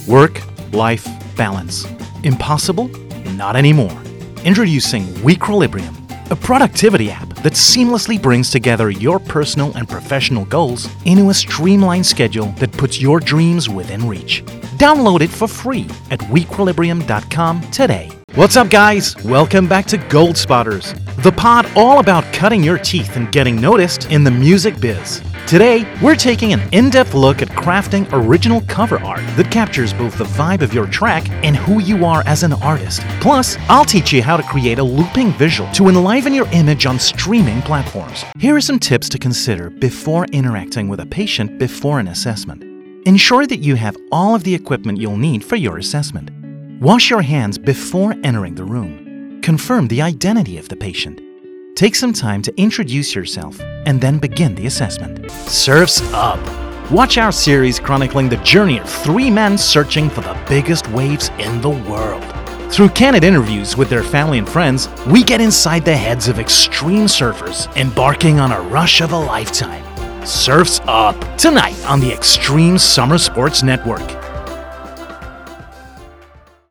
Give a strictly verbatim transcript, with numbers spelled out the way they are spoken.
Work-life balance. Impossible? Not anymore. Introducing Weequilibrium, a productivity app that seamlessly brings together your personal and professional goals into a streamlined schedule that puts your dreams within reach. Download it for free at weequilibrium dot com today. What's up, guys? Welcome back to Gold Spotters, the pod all about cutting your teeth and getting noticed in the music biz. Today, we're taking an in-depth look at crafting original cover art that captures both the vibe of your track and who you are as an artist. Plus, I'll teach you how to create a looping visual to enliven your image on streaming platforms. Here are some tips to consider before interacting with a patient before an assessment. Ensure that you have all of the equipment you'll need for your assessment. Wash your hands before entering the room. Confirm the identity of the patient. Take some time to introduce yourself and then begin the assessment. Surf's Up! Watch our series chronicling the journey of three men searching for the biggest waves in the world. Through candid interviews with their family and friends, we get inside the heads of extreme surfers embarking on a rush of a lifetime. Surf's Up! Tonight on the Extreme Summer Sports Network.